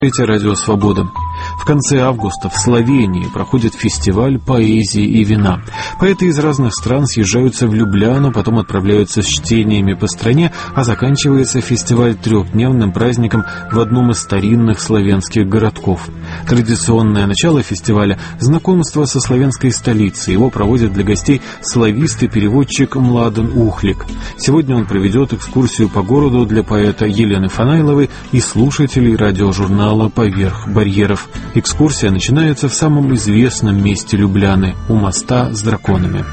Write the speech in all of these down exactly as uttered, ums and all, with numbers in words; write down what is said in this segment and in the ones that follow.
Радио Свобода. В конце августа в Словении проходит фестиваль поэзии и вина. Поэты из разных стран съезжаются в Любляну, потом отправляются с чтениями по стране, а заканчивается фестиваль трехдневным праздником в одном из старинных славянских городков. Традиционное начало фестиваля – знакомство со славянской столицей. Его проводит для гостей славист и переводчик Младен Ухлик. Сегодня он проведет экскурсию по городу для поэта Елены Фанайловой и слушателей радиожурнала «Поверх барьеров». Экскурсия начинается в самом известном месте Любляны – у моста с драконами.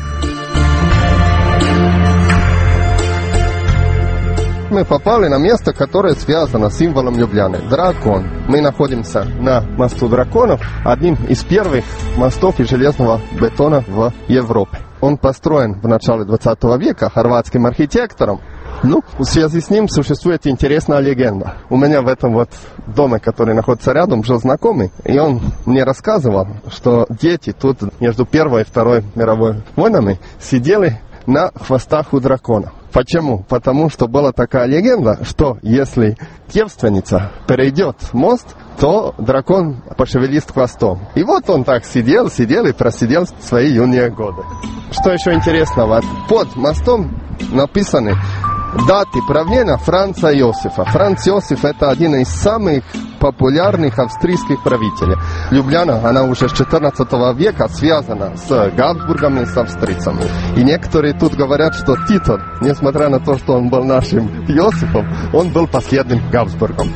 Мы попали на место, которое связано с символом Любляны – дракон. Мы находимся на мосту драконов, одним из первых мостов из железного бетона в Европе. Он построен в начале двадцатого века хорватским архитектором. Ну, в связи с ним существует интересная легенда. У меня в этом вот доме, который находится рядом, жил знакомый, и он мне рассказывал, что дети тут между Первой и Второй мировой войнами сидели на хвостах у дракона. Почему? Потому что была такая легенда, что если девственница перейдет мост, то дракон пошевелит хвостом. И вот он так сидел, сидел и просидел свои юные годы. Что еще интересного? Под мостом написаны даты правления Франца Иосифа. Франц Иосиф – это один из самых популярных австрийских правителей. Любляна, она уже с четырнадцатого века связана с Габсбургом и с австрийцами. И некоторые тут говорят, что Тито, несмотря на то, что он был нашим Иосифом, он был последним Габсбургом.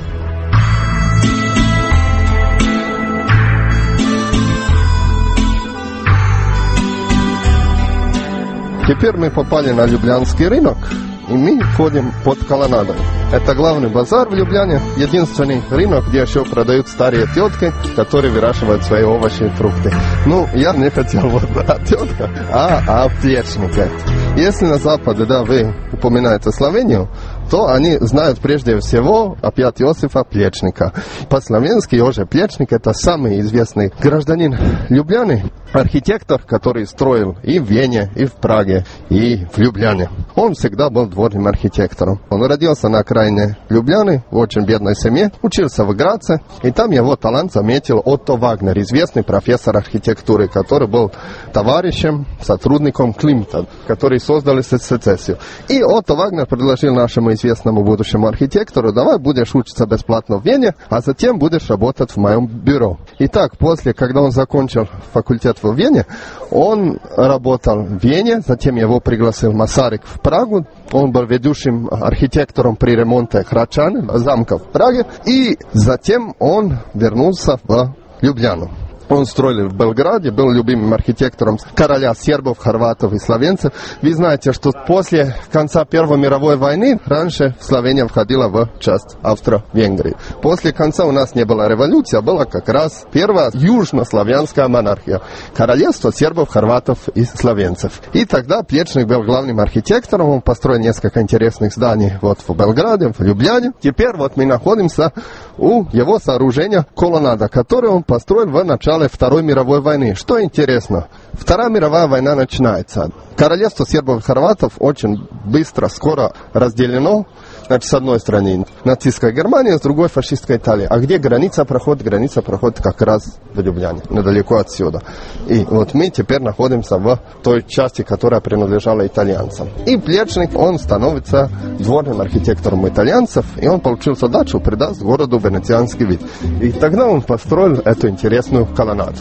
Теперь мы попали на Люблянский рынок, и мы ходим под колоннадой. Это главный базар в Любляне, единственный рынок, где еще продают старые тетки, которые выращивают свои овощи и фрукты. Ну, я не хотел вот а тетка, а, а плечника. Если на Западе, да, вы упоминаете Словению, то они знают прежде всего опять Иосифа Плечника. По-словенски Йожи Плечник – это самый известный гражданин Любляны, архитектор, который строил и в Вене, и в Праге, и в Любляне. Он всегда был дворным архитектором. Он родился на окраине Любляны, в очень бедной семье, учился в Граце, и там его талант заметил Отто Вагнер, известный профессор архитектуры, который был товарищем, сотрудником Климта, который создали сецессию. И Отто Вагнер предложил нашему известному будущему архитектору: давай будешь учиться бесплатно в Вене, а затем будешь работать в моем бюро. Итак, после, когда он закончил факультет в Вене, он работал в Вене, затем его пригласил Масарик в Прагу. Он был ведущим архитектором при ремонте храчан, замков в Праге, и затем он вернулся в Любляну. Он строил в Белграде, был любимым архитектором короля сербов, хорватов и словенцев. Вы знаете, что после конца Первой мировой войны раньше Словения входила в часть Австро-Венгрии. После конца у нас не была революции, а была как раз первая южнославянская монархия. Королевство сербов, хорватов и словенцев. И тогда Плечник был главным архитектором. Он построил несколько интересных зданий вот в Белграде, в Любляне. Теперь вот мы находимся у его сооружения колоннада, которое он построил в начале Второй мировой войны. Что интересно, Вторая мировая война начинается. Королевство сербов и хорватов очень быстро, скоро разделено. Значит, с одной стороны нацистская Германия, с другой фашистская Италия. А где граница проходит? Граница проходит как раз в Любляне, недалеко отсюда. И вот мы теперь находимся в той части, которая принадлежала итальянцам. И Плечник, он становится дворным архитектором итальянцев, и он получил задачу придать городу венецианский вид. И тогда он построил эту интересную колоннаду.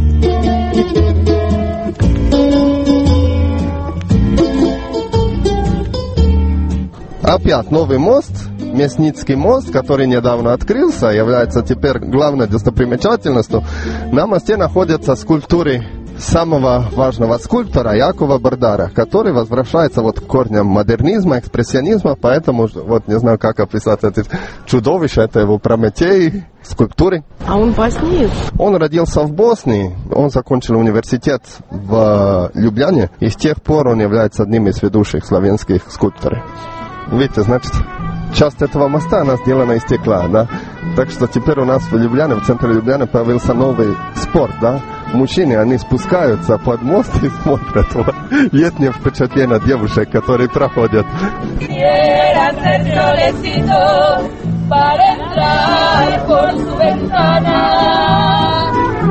Опять новый мост, Мясницкий мост, который недавно открылся, является теперь главной достопримечательностью. На мосте находятся скульптуры самого важного скульптора Якова Бардара, который возвращается вот к корням модернизма, экспрессионизма, поэтому вот не знаю, как описать это чудовище, это его Прометей, скульптуры. А он боснеец? Он родился в Боснии, он закончил университет в Любляне, и с тех пор он является одним из ведущих славянских скульпторов. Видите, значит, часть этого моста, она сделана из стекла, да? Так что теперь у нас в Любляне, в центре Любляны появился новый спорт, да? Мужчины, они спускаются под мост и смотрят вот, летнее впечатление девушек, которые проходят. para entrar por su ventana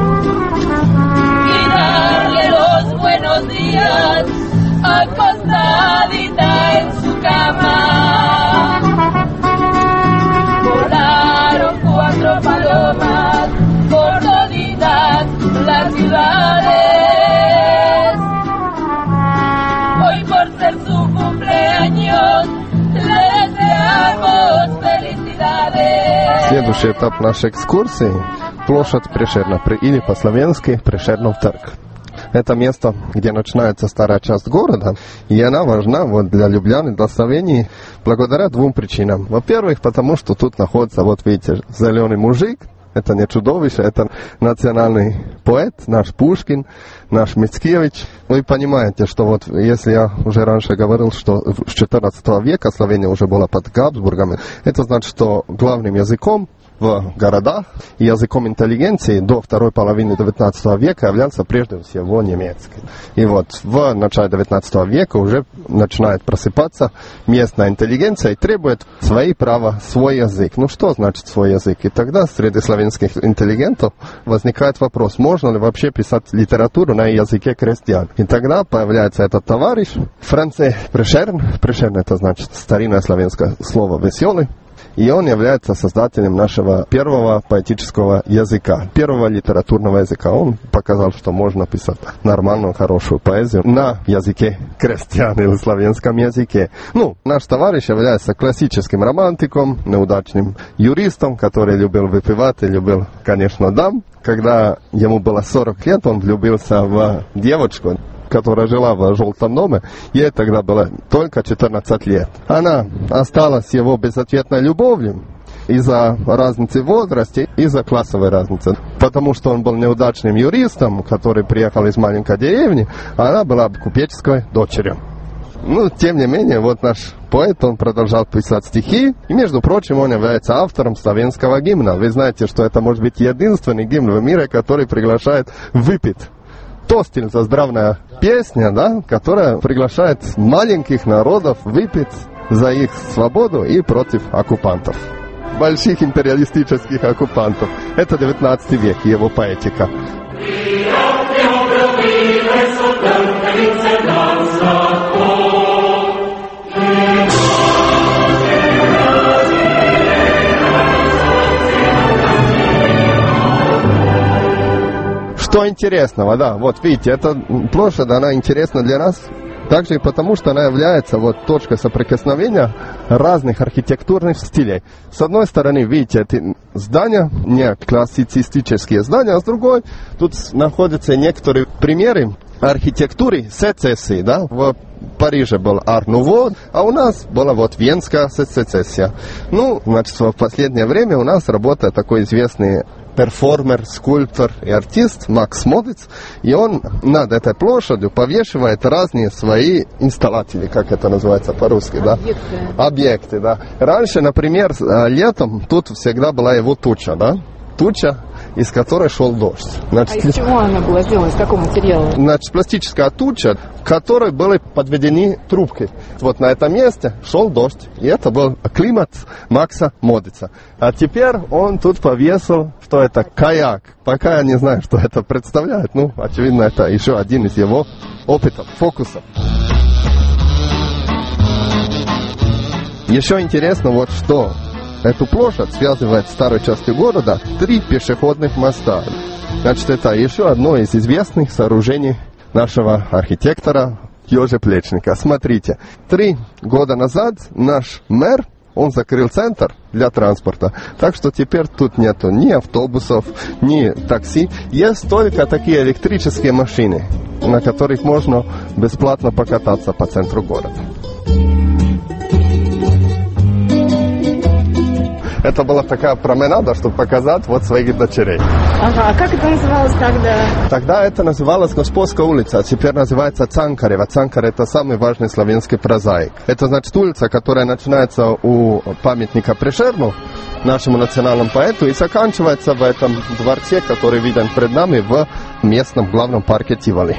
y darle los buenos días acostadita en su cama. Volaron cuatro palomas por toditas las ciudades. Hoy por ser su cumpleaños le deseamos felicidades. Следующий этап нашей экскурсии – площадь Прешерна, или по-словенски Прешернов торг. Это место, где начинается старая часть города, и она важна вот для Любляны, для Словении, благодаря двум причинам. Во-первых, потому что тут находится, вот видите, зеленый мужик. Это не чудовище, это национальный поэт, наш Пушкин, наш Мицкевич. Вы понимаете, что вот если я уже раньше говорил, что с четырнадцатого века Словения уже была под Габсбургами, это значит, что главным языком в городах и языком интеллигенции до второй половины девятнадцатого века являлся прежде всего немецкий. И вот в начале девятнадцатого века уже начинает просыпаться местная интеллигенция и требует свои права, свой язык. Ну что значит свой язык? И тогда среди славянских интеллигентов возникает вопрос, можно ли вообще писать литературу на языке крестьян. И тогда появляется этот товарищ, Франце Прешерн. Прешерн это значит старинное славянское слово «веселый». И он является создателем нашего первого поэтического языка, первого литературного языка. Он показал, что можно писать нормальную, хорошую поэзию на языке крестьян или славянском языке. Ну, наш товарищ является классическим романтиком, неудачным юристом, который любил выпивать и любил, конечно, дам. Когда ему было сорок лет, он влюбился в девочку, которая жила в желтом доме, ей тогда было только четырнадцать лет. Она осталась его безответной любовью из-за разницы в возрасте, из-за классовой разницы. Потому что он был неудачным юристом, который приехал из маленькой деревни, а она была купеческой дочерью. Ну, тем не менее, вот наш поэт, он продолжал писать стихи, и, между прочим, он является автором славянского гимна. Вы знаете, что это может быть единственный гимн в мире, который приглашает выпить. Тостель за здравная песня, да, которая приглашает маленьких народов выпить за их свободу и против оккупантов. Больших империалистических оккупантов. Это девятнадцатый век, его поэтика. Что интересного, да, вот видите, эта площадь, она интересна для нас также и потому, что она является вот точкой соприкосновения разных архитектурных стилей. С одной стороны, видите, эти здания, не классицистические здания, а с другой, тут находятся некоторые примеры архитектуры сецессии, да, в Париже был Ар-Нуво, а у нас была вот Венская сецессия. Ну, значит, в последнее время у нас работает такой известный перформер, скульптор и артист Макс Модиц, и он над этой площадью повешивает разные свои инсталлатели, как это называется по-русски, да? Объекты. Объекты, да. Раньше, например, летом тут всегда была его туча, да? Туча, из которой шел дождь. Значит, а из чего она была сделана, из какого материала? Значит, пластическая туча, в которой были подведены трубки. Вот на этом месте шел дождь. И это был климат Макса Модица. А теперь он тут повесил, что это каяк. Пока я не знаю, что это представляет. Ну, очевидно, это еще один из его опытов, фокусов. Еще интересно вот что. Эту площадь связывает с старой частью города три пешеходных моста. Значит, это еще одно из известных сооружений нашего архитектора Йожи Плечника. Смотрите, три года назад наш мэр, он закрыл центр для транспорта, так что теперь тут нету ни автобусов, ни такси. Есть только такие электрические машины, на которых можно бесплатно покататься по центру города. Это была такая променада, чтобы показать вот своих дочерей. Ага, а как это называлось тогда? Тогда это называлось Господская улица, а теперь называется Цанкарева. Цанкар — это самый важный славянский прозаик. Это значит улица, которая начинается у памятника Прешерну, нашему национальному поэту, и заканчивается в этом дворце, который виден пред нами в местном главном парке Тиволи.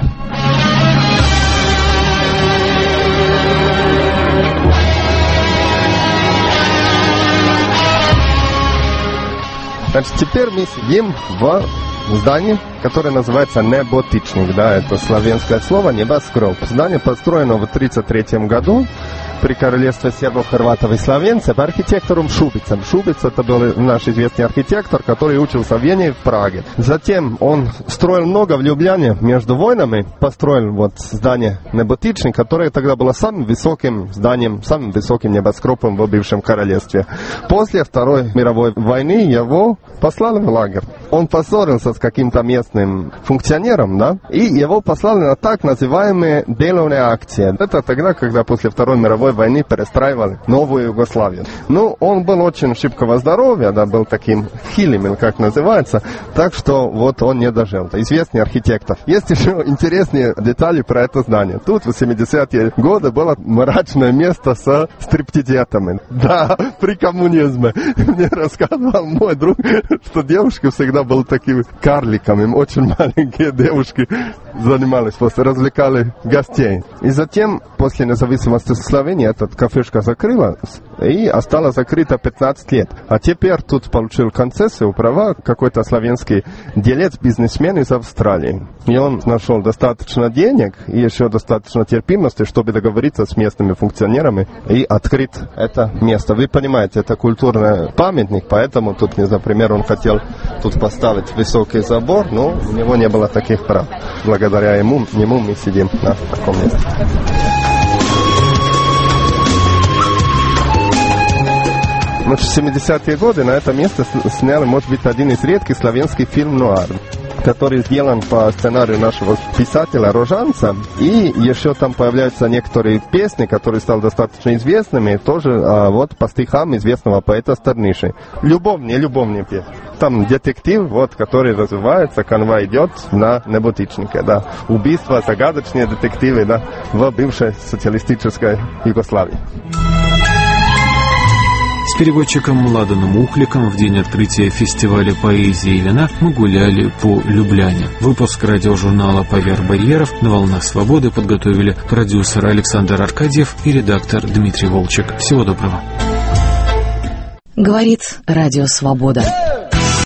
Значит, теперь мы сидим в здании, которое называется Неботичник, да, это славянское слово, небоскреб. Здание построено в тридцать третьем году при королевстве сербов, хорватов и словенцев архитектором Шубицем. Шубиц — это был наш известный архитектор, который учился в Вене и в Праге. Затем он строил много в Любляне между войнами, построил вот здание Неботичник, которое тогда было самым высоким зданием, самым высоким небоскребом в бывшем королевстве. После Второй мировой войны его послали в лагерь. Он поссорился с каким-то местным функционером, да, и его послали на так называемые деловые акции. Это тогда, когда после Второй мировой войны перестраивали новую Югославию. Ну, он был очень шибкого здоровья, да, был таким хилым, как называется, так что вот он не дожил. Известный архитектор. Есть еще интересные детали про это здание. Тут в семидесятые годы было мрачное место со стриптизетами. Да, при коммунизме. Мне рассказывал мой друг, что девушки всегда были такими карликами, очень маленькие девушки занимались, просто развлекали гостей. И затем, после независимости Словении, эта кафешка закрыла и осталась закрыта пятнадцать лет. А теперь тут получил концессию, права какой-то славянский делец, бизнесмен из Австралии. И он нашел достаточно денег и еще достаточно терпимости, чтобы договориться с местными функционерами и открыть это место. Вы понимаете, это культурный памятник, поэтому тут, не знаю, например, он хотел тут поставить высокий забор, но у него не было таких прав. Благодаря ему, ему мы сидим на таком месте. В семидесятые годы на это место сняли, может быть, один из редких славянских фильм «Нуар», который сделан по сценарию нашего писателя Рожанца. И еще там появляются некоторые песни, которые стали достаточно известными, тоже а, вот по стихам известного поэта Стерниши. Любовные, любовные песни. Там детектив, вот, который развивается, канва идет на Неботичнике, да. Убийства, загадочные детективы, да, в бывшей социалистической Югославии. С переводчиком Младеном Ухликом в день открытия фестиваля поэзии и вина мы гуляли по Любляне. Выпуск радиожурнала «Поверх барьеров» на волнах свободы подготовили продюсер Александр Аркадьев и редактор Дмитрий Волчек. Всего доброго. Говорит Радио Свобода.